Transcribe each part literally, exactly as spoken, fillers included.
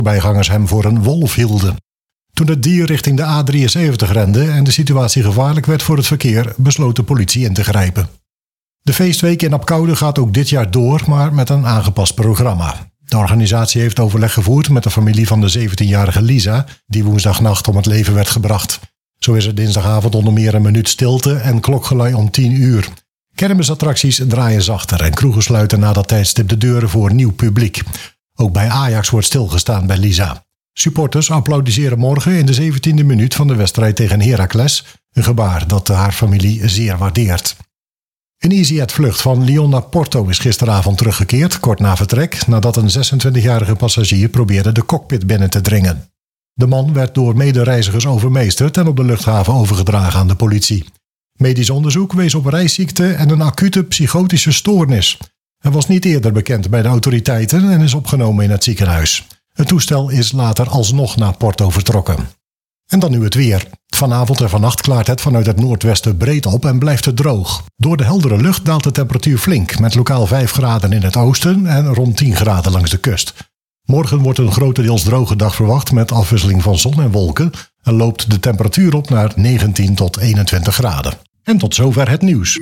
Bijgangers hem voor een wolf hielden. Toen het dier richting de A drieënzeventig rende en de situatie gevaarlijk werd voor het verkeer, besloot de politie in te grijpen. De feestweek in Apkoude gaat ook dit jaar door, maar met een aangepast programma. De organisatie heeft overleg gevoerd met de familie van de zeventienjarige Lisa, die woensdagnacht om het leven werd gebracht. Zo is er dinsdagavond onder meer een minuut stilte en klokgelui om tien uur. Kermisattracties draaien zachter en kroegen sluiten na dat tijdstip de deuren voor nieuw publiek. Ook bij Ajax wordt stilgestaan bij Lisa. Supporters applaudisseren morgen in de zeventiende minuut van de wedstrijd tegen Heracles, een gebaar dat haar familie zeer waardeert. Een EasyJet-vlucht van Lyon naar Porto is gisteravond teruggekeerd, kort na vertrek, nadat een zesentwintigjarige passagier probeerde de cockpit binnen te dringen. De man werd door medereizigers overmeesterd en op de luchthaven overgedragen aan de politie. Medisch onderzoek wees op reisziekte en een acute psychotische stoornis. Hij was niet eerder bekend bij de autoriteiten en is opgenomen in het ziekenhuis. Het toestel is later alsnog naar Porto vertrokken. En dan nu het weer. Vanavond en vannacht klaart het vanuit het noordwesten breed op en blijft het droog. Door de heldere lucht daalt de temperatuur flink, met lokaal vijf graden in het oosten en rond tien graden langs de kust. Morgen wordt een grotendeels droge dag verwacht met afwisseling van zon en wolken en loopt de temperatuur op naar negentien tot eenentwintig graden. En tot zover het nieuws.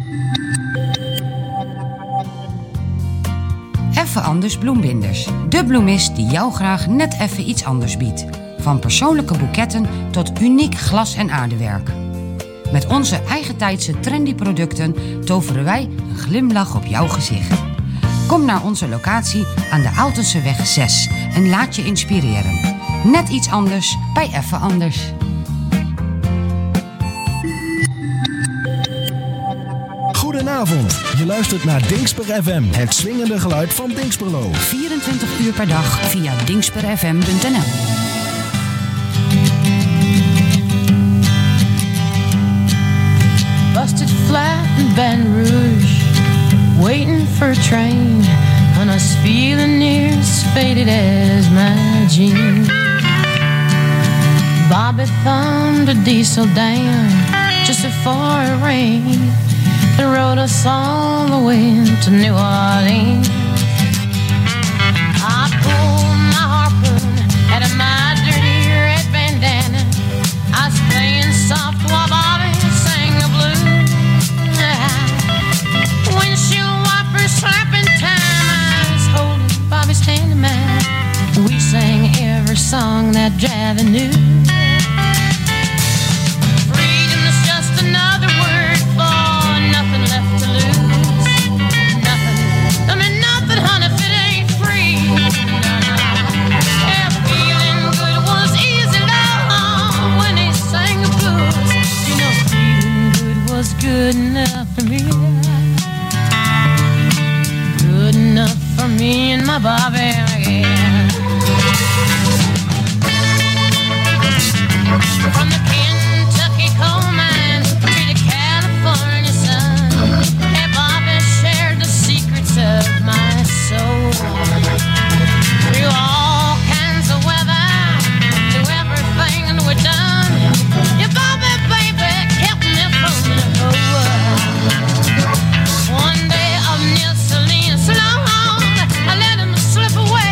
Even Anders Bloembinders. De bloemist die jou graag net even iets anders biedt. Van persoonlijke boeketten tot uniek glas- en aardewerk. Met onze eigentijdse trendy producten toveren wij een glimlach op jouw gezicht. Kom naar onze locatie aan de Aaltenseweg zes en laat je inspireren. Net iets anders bij Even Anders. Goedenavond, je luistert naar Dingsper F M, het swingende geluid van Dingsperlo. vierentwintig uur per dag via dingsper f m punt n l. Busted flat in Baton Rouge, waiting for a train, and I was feeling near as faded as my jeans. Bobby thumbed a diesel down just before it rained and rode us all the way to New Orleans. I pulled my harpoon out of my dirty red bandana. I was playing soft while Bobby sang the blues. Windshield wipers slapping time, I was holding Bobby's hand in mine. We sang every song that Javi knew. Freedom is just another word for nothing left to lose. Nothing, I mean nothing, honey, if it ain't free. Yeah, feeling good was easy, love, when he sang the blues. You know, feeling good was good enough for me. Good enough for me and my Bobby, yeah. From the Kentucky coal mines to the California sun, hey, Bobby shared the secrets of my soul. Through all kinds of weather, through everything that we've done, yeah, Bobby, baby, kept me from the whole world. One day of New Celine Sloan, I let him slip away.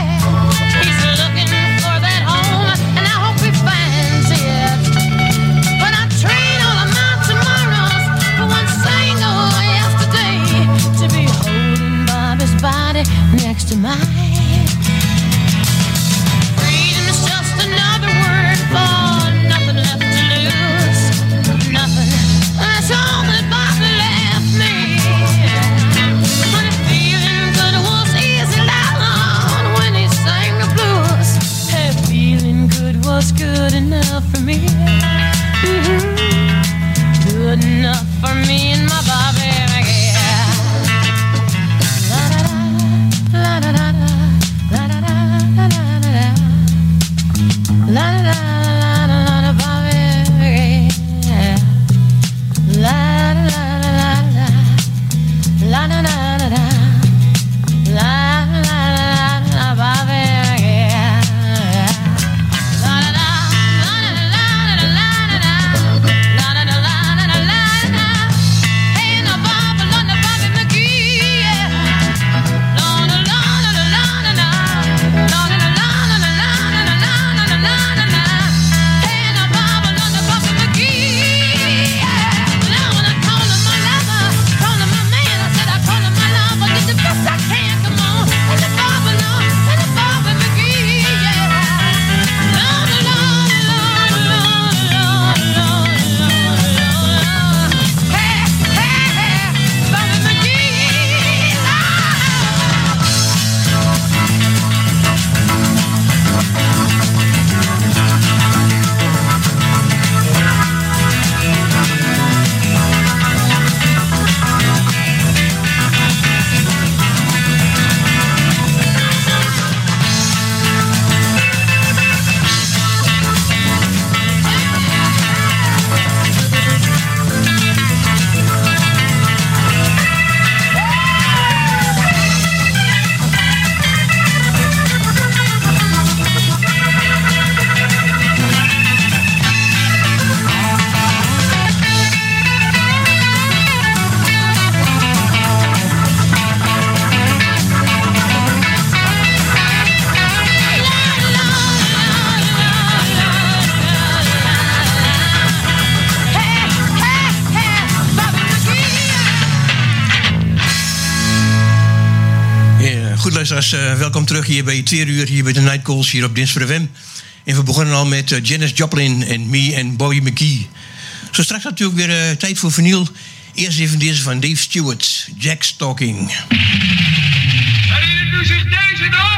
luisteraars, uh, welkom terug hier bij Tweede Uur, hier bij de Night Calls, hier op Dinsper F M. En we begonnen al met uh, Janis Joplin en Me en Bobby McGee. Zo straks natuurlijk weer uh, tijd voor vinyl. Eerst even deze van Dave Stewart, Jack's Talking. Herinnert u zich deze nog?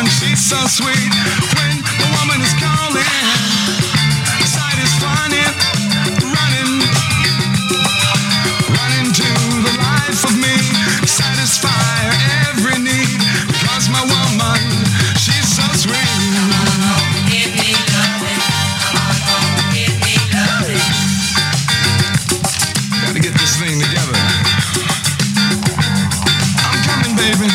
woman, she's so sweet. When the woman is calling, the sight is funny. Running, running to the life of me, satisfy every need. Because my woman, she's so sweet. Give me loving, come on home, give me loving. Gotta get this thing together. I'm coming, baby.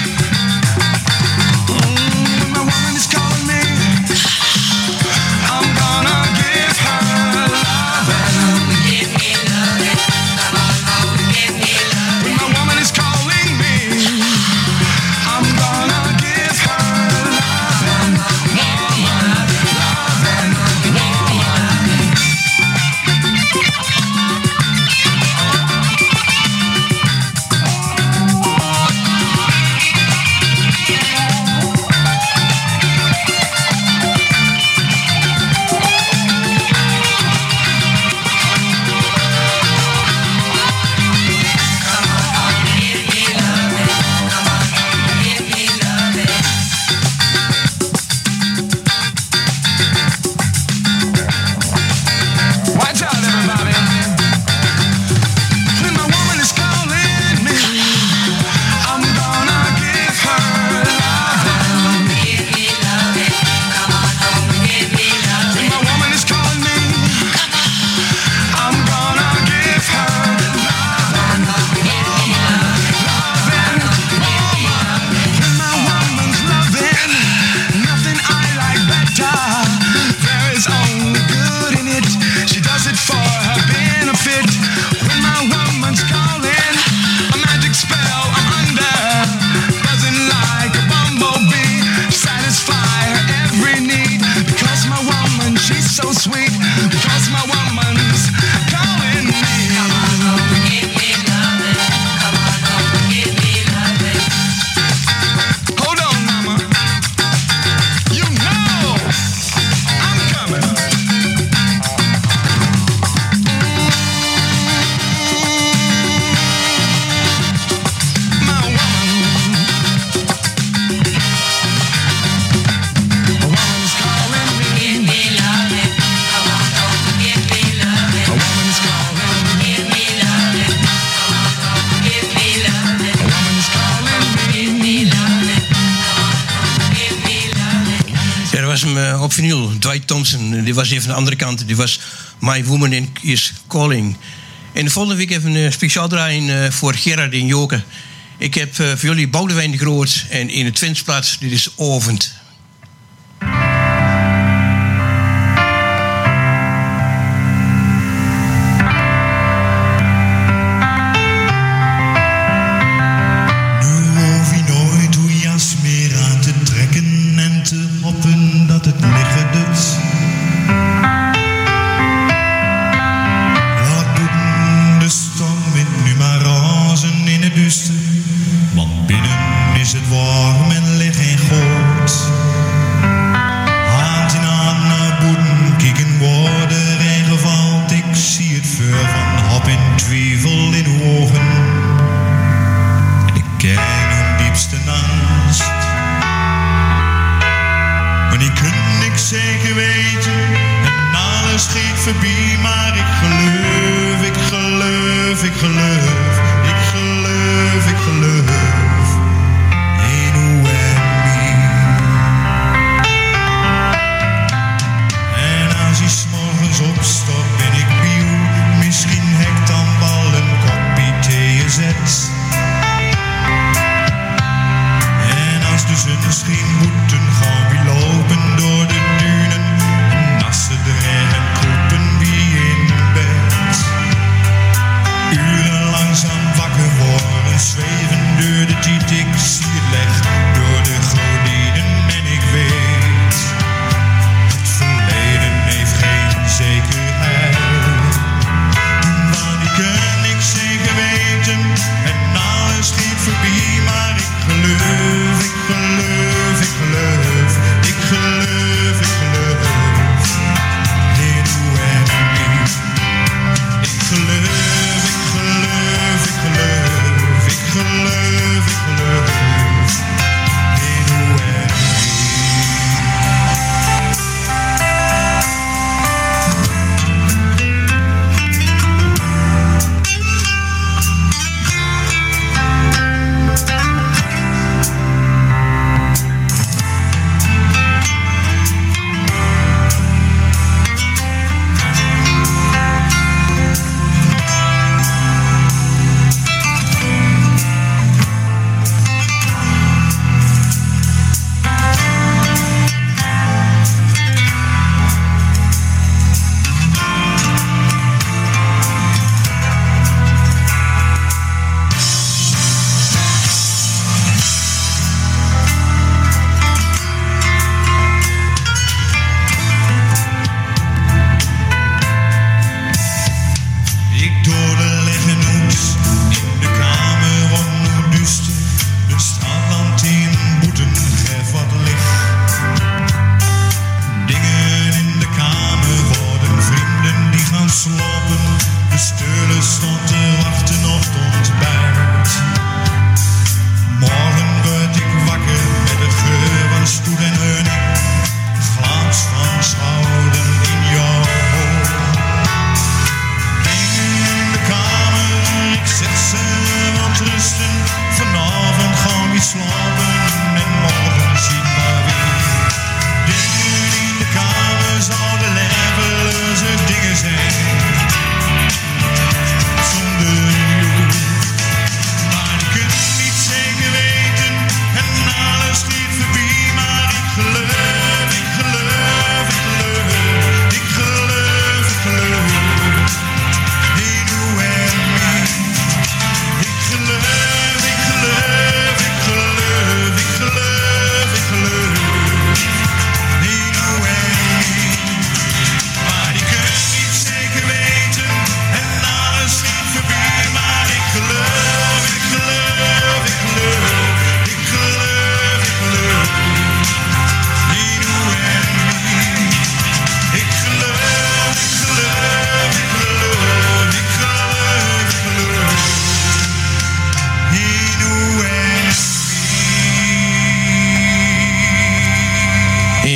Mm, my woman is calling me. I'm gonna give her loving. Give me loving, come on home, give me loving. When my woman is calling me, I'm gonna give her loving. Woman, loving, woman. Watch out, everybody. When my woman is calling me, I'm gonna give her loving. Give me loving, come on home, give me loving. When my woman is calling me, I'm gonna give her loving. Loving, woman. When my woman's loving, nothing I like better. There is only good in it. She does it for her benefit. When my woman's calling, a magic spell I'm under. Buzzing like a bumblebee, satisfy her every need. Because my woman, she's so sweet. Because my woman's calling me. Give me loving, come on home, give me loving. Hold on, mama. You know I'm coming. My woman, a woman is calling me. Give me loving, come on home, give me loving. A woman is calling me. Give me loving, come on home, give me loving. A woman is calling me. Give me loving, come on home, give me loving. Ja, dat was hem eh, op vinyl. Dwight Thompson. Die was even aan de andere kant. Die was My Woman is Calling. En de volgende week hebben we een speciaal draaien eh, voor Gerard en Joke. Ik heb eh, voor jullie Boudewijn de Groot. En in het Twensplaats, dit is Ovend. Nu hoef je nooit uw jas meer aan te trekken en te hoppen dat het liggen doet. Laat buiten de stormwind nu maar razen in het duister, want binnen is het warm en lig en goed. Hand in hand naar boeten kijken worden en gevalt. Ik zie het vuur van hop en twijfel in uw ogen. En ik ken uw diepste angst. Maar die kun ik zeker weten. En alles schiet voorbij. Maar ik geloof, ik geloof, ik geloof. Ik geloof, ik geloof. In u en mij. En als je 's morgens opstaat ben ik bij u. Misschien hek dan wel een kopje thee zet. En als de zon scheen moeten gaan we lopen door de dunen. En nassen de regen kopen wie in bed. Uren langs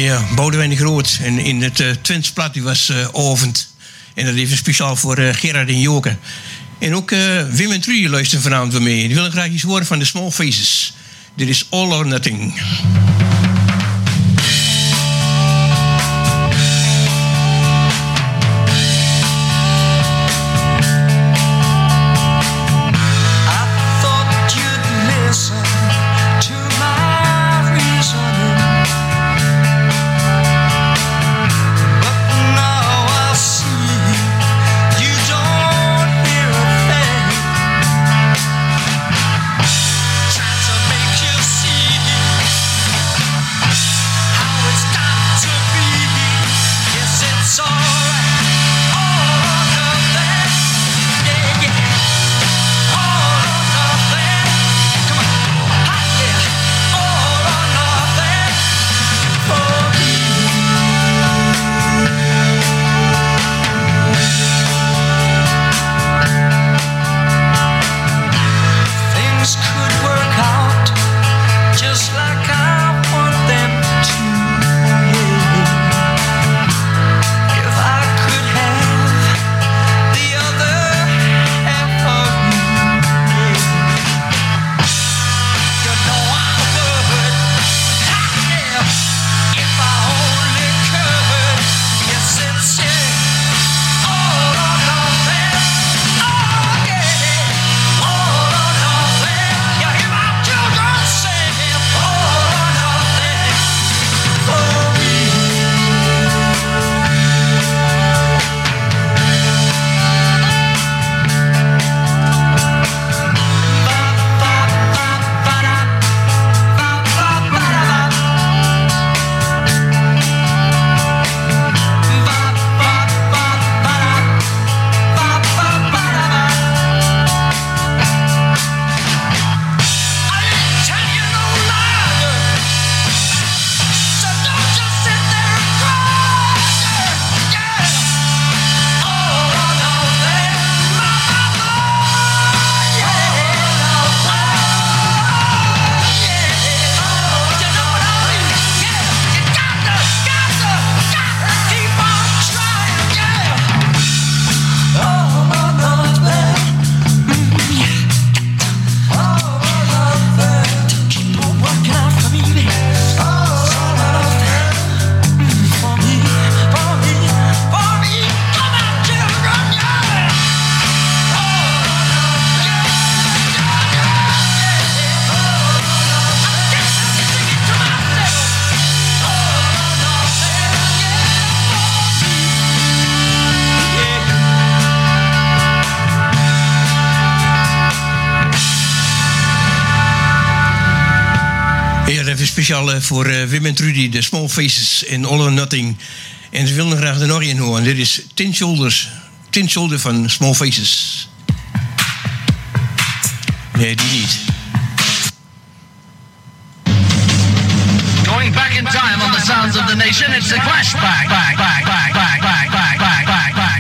Ja, Boudewijn de Groot. En in het uh, Twents plat, die was uh, ovend. En dat even speciaal voor uh, Gerard en Joke. En ook uh, Wim en Trudy luisteren vanavond weer mee. Die willen graag iets horen van de Small Faces. Dit is All or Nothing. Speciaal voor uh, Wim en Trudy, de Small Faces in All or Nothing. En ze willen graag de nog een horen. Dit is Tin Shoulders, Tin Shoulder van Small Faces. Nee, die niet. Going back in time on the sounds of the nation, it's a flashback. Back, back, back, back, back, back, back, back, back.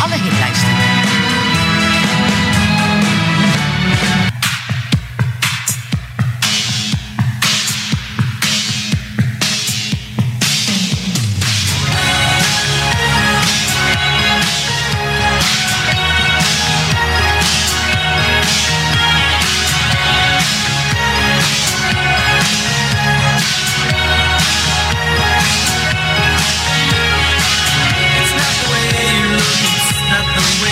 alle hitlijsten. It's not the way you look, it's not the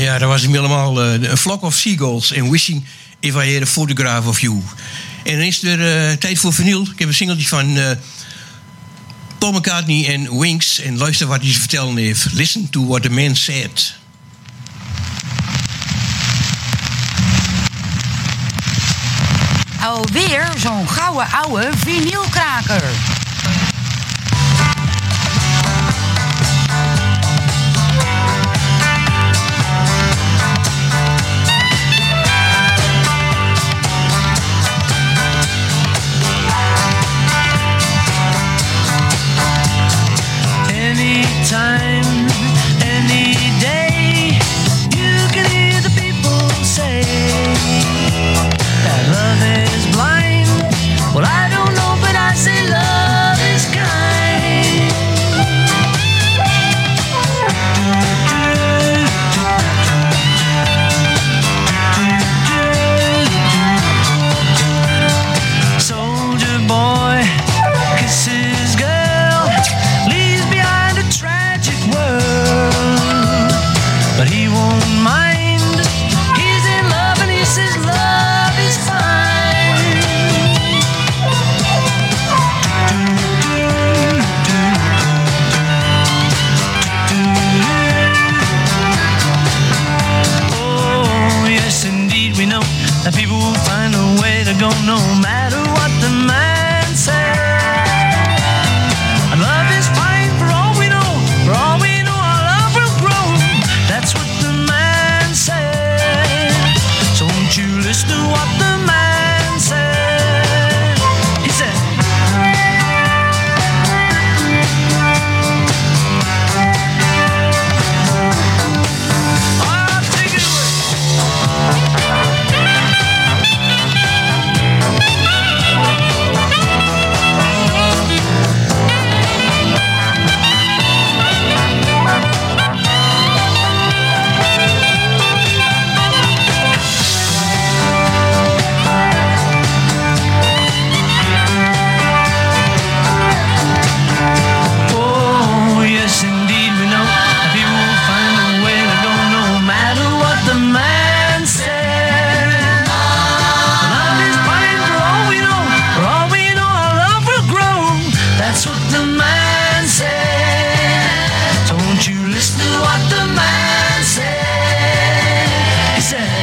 Ja, dat was hem helemaal uh, A Flock of Seagulls en Wishing If I Had a Photograph of You. En dan is er uh, tijd voor vinyl. Ik heb een singeltje van uh, Paul McCartney en Wings. En luister wat hij te vertellen heeft. Listen to what the man said. Alweer zo'n gouden ouwe vinylkraker. Anytime, any day, you can hear the people say that love is blind. Well, I don't know, but I say love is kind. Soldier boy kisses girl, leaves behind a tragic world, but he won't mind. He's in love and he says love is fine. Oh, yes, indeed, we know that people will find a way to go no matter what the man says. And love is fine for all we know, for all we know our love will grow. That's what the man said. So won't you listen to what the man said? He said, oh, take it oh, yes, indeed, we know that people will find a way to go no matter what the man said. Love is fine for all we know, for all we know our love will grow. That's what the man said. So won't you listen to what the man said? He said,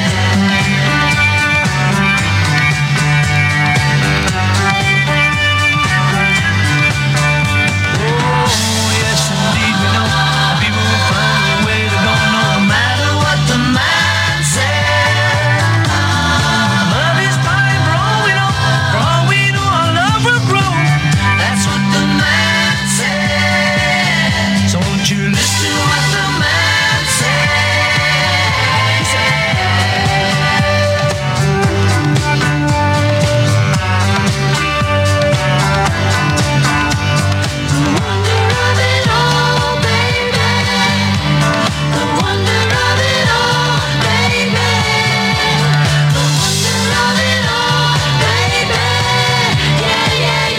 oh, yes, indeed, we know that people will find a way to go no matter what the man said. Love is fine for all we know, for all we know our love will grow. That's what the man said. So won't you listen to what the man said? He said, the wonder of it all, baby. The wonder of it all, baby. The wonder of it all, baby. Yeah, yeah,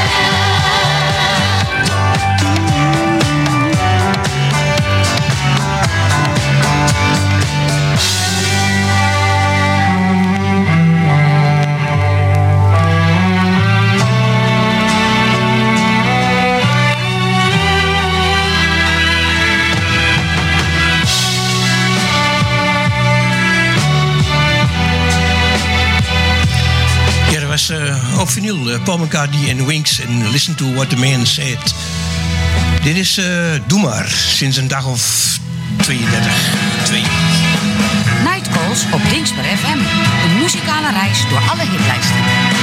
Ja, dat was uh, op vinyl. Uh, Paul McCartney en Wings en Listen to what the man said. Dit is uh, Doe maar, sinds een dag of tweeëndertig. Twee. Night Calls op Dingsper F M. Een muzikale reis door alle hitlijsten.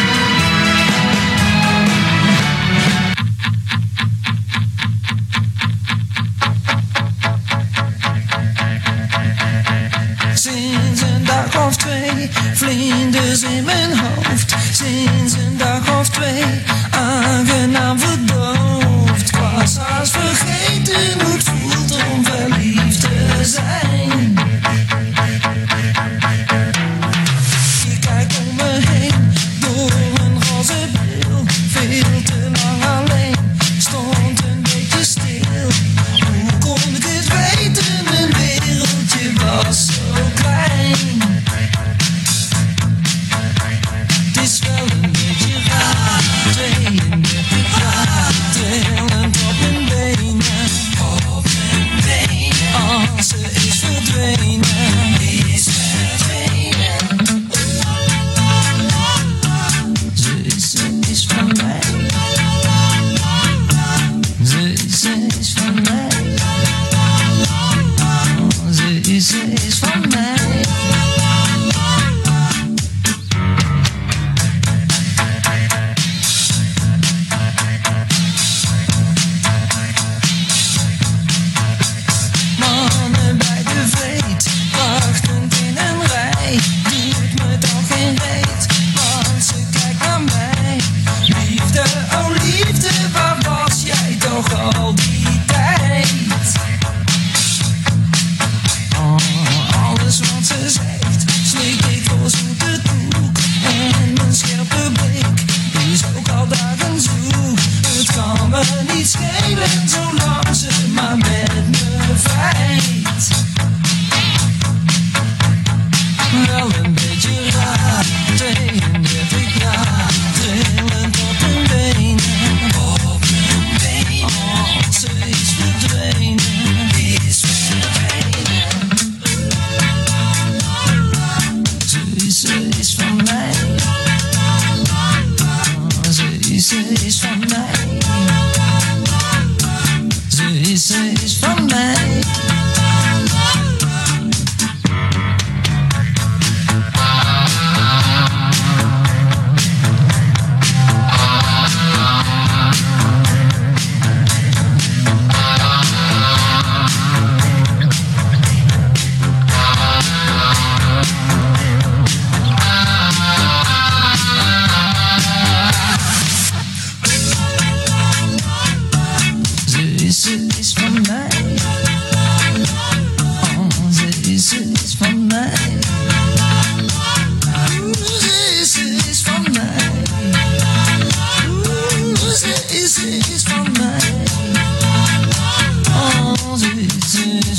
sinds een dag of twee, vlinders in mijn hoofd. Sinds een dag of twee, aangenaam verdoofd. Ik was haast vergeten hoe het voelt om verliefd te zijn. Ik kijk om me heen, door een roze bril. Veel te lang alleen, stond een beetje stil. Hoe kon ik het weten, mijn wereldje was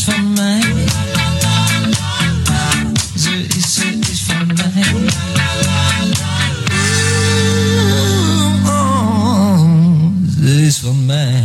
van mij. Ze is, ze is van mij. Oh, ze is van mij.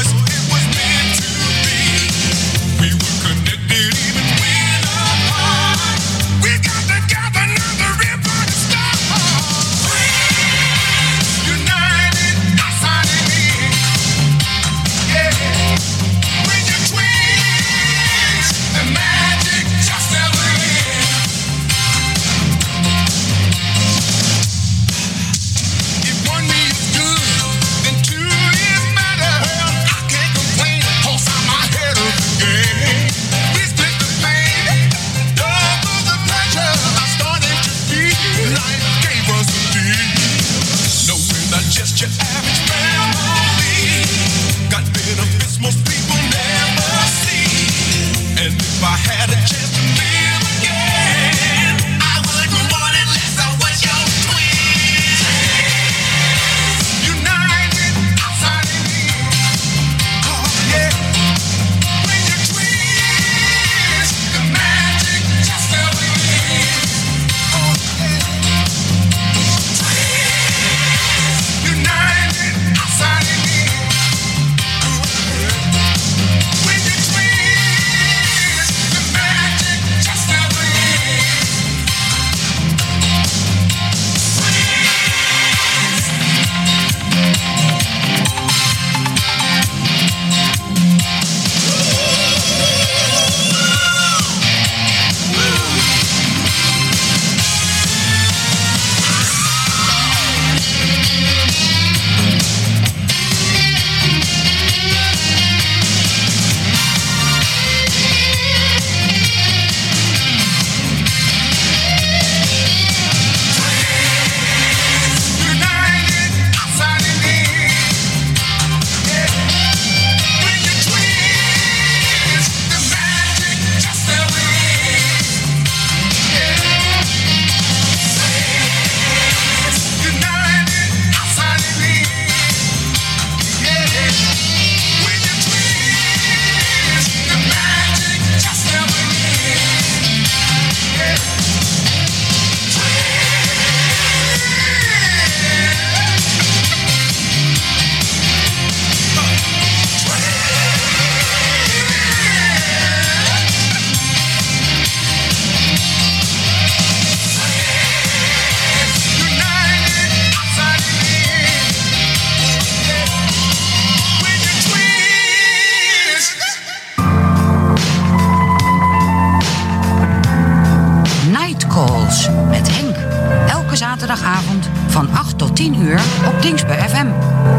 zaterdagavond van acht tot tien uur op Dingsper F M.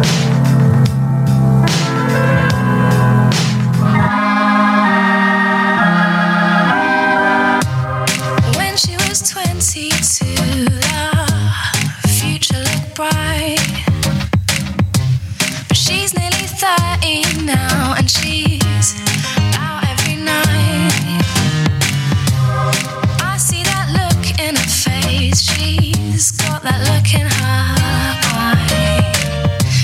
When she was twenty-two, the future looked bright. But she's nearly thirty now, and she's out every night. I see that look in her face, she's got that look in her eye.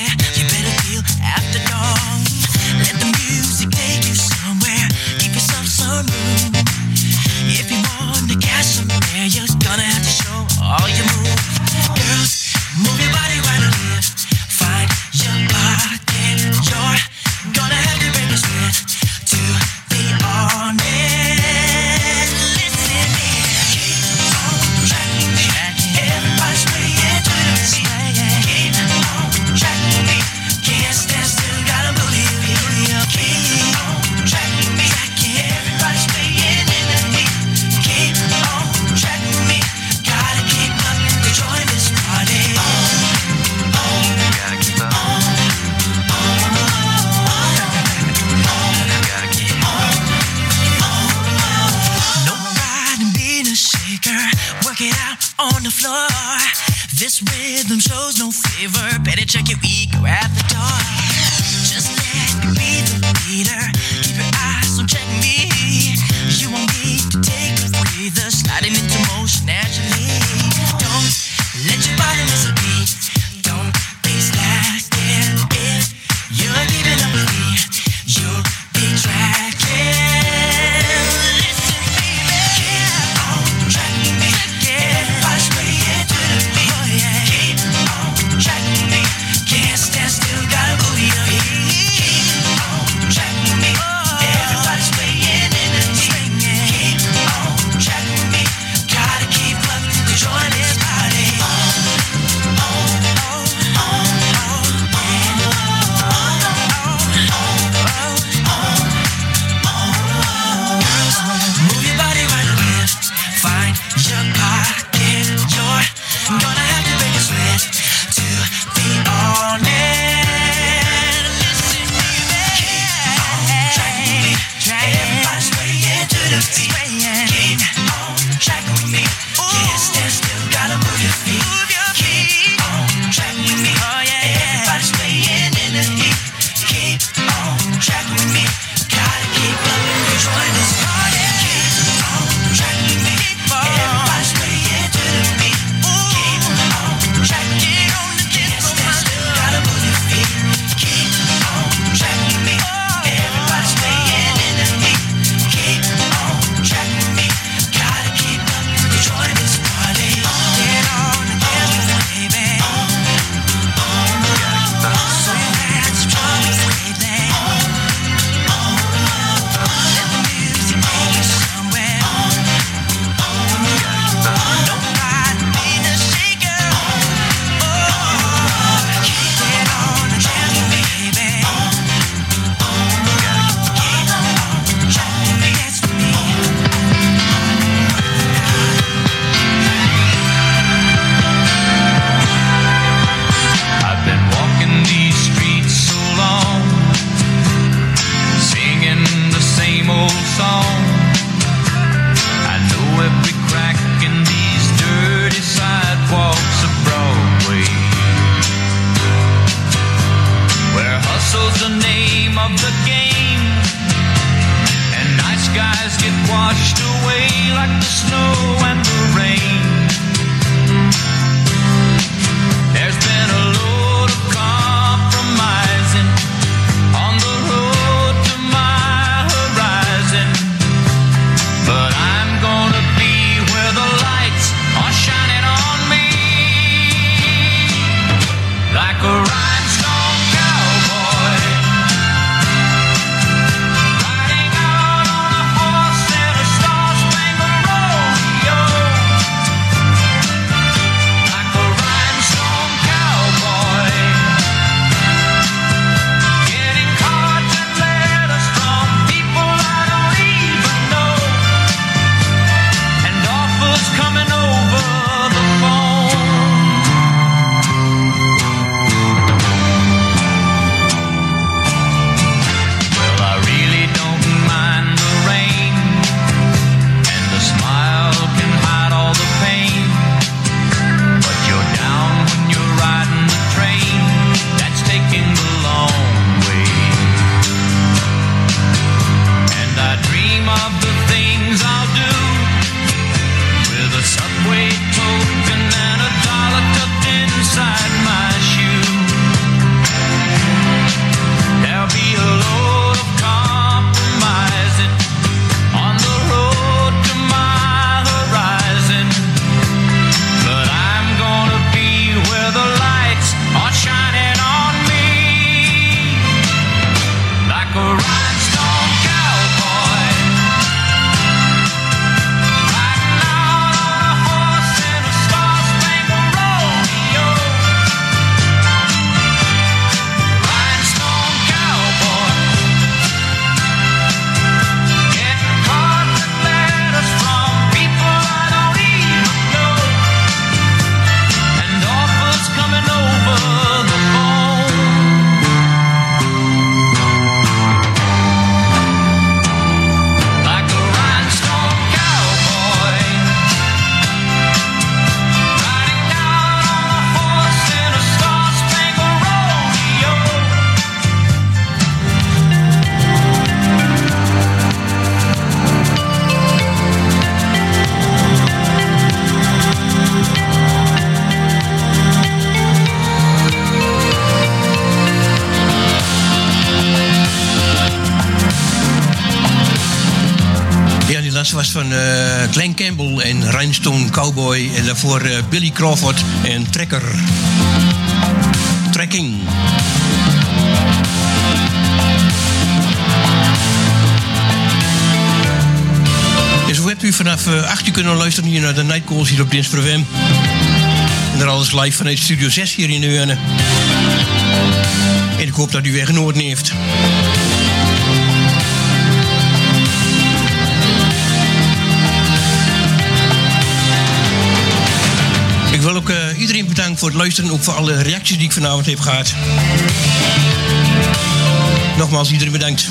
Riding out on a horse in a star-spangled rodeo. laatste was van uh, Glenn Campbell en Rhinestone Cowboy. En daarvoor uh, Billy Crawford en Trekker. Trekking. Dus hoe hebt u vanaf uh, acht uur kunnen luisteren hier naar de Night Calls hier op Dinsper F M. En er alles live vanuit Studio zes hier in de Urne. En ik hoop dat u weer genoten heeft. Ik wil ook uh, iedereen bedanken voor het luisteren. Ook voor alle reacties die ik vanavond heb gehad. Nogmaals, iedereen bedankt.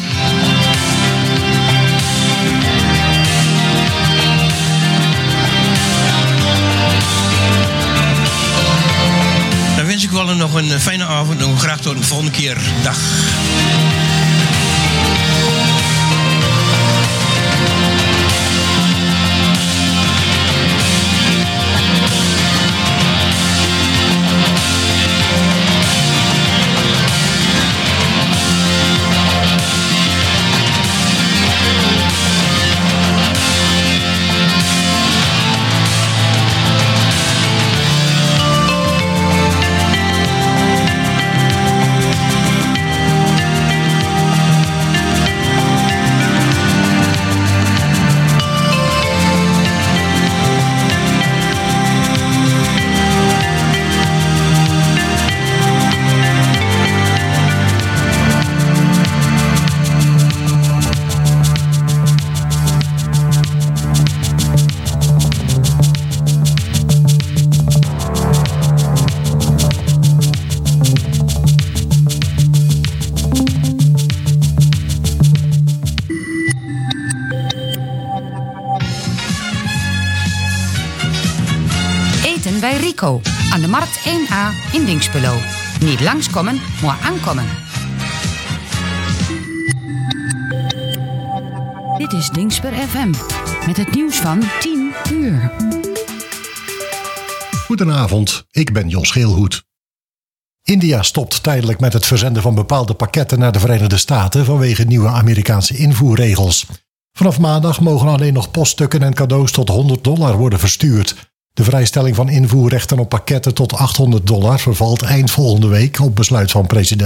Dan wens ik wel nog een fijne avond en graag tot een volgende keer. Dag. Bij Rico aan de Markt één A in Dinxperlo. Niet langskomen, maar aankomen. Dit is Dinsper F M met het nieuws van tien uur. Goedenavond, ik ben Jos Geelhoed. India stopt tijdelijk met het verzenden van bepaalde pakketten naar de Verenigde Staten vanwege nieuwe Amerikaanse invoerregels. Vanaf maandag mogen alleen nog poststukken en cadeaus tot honderd dollar worden verstuurd. De vrijstelling van invoerrechten op pakketten tot achthonderd dollar vervalt eind volgende week op besluit van president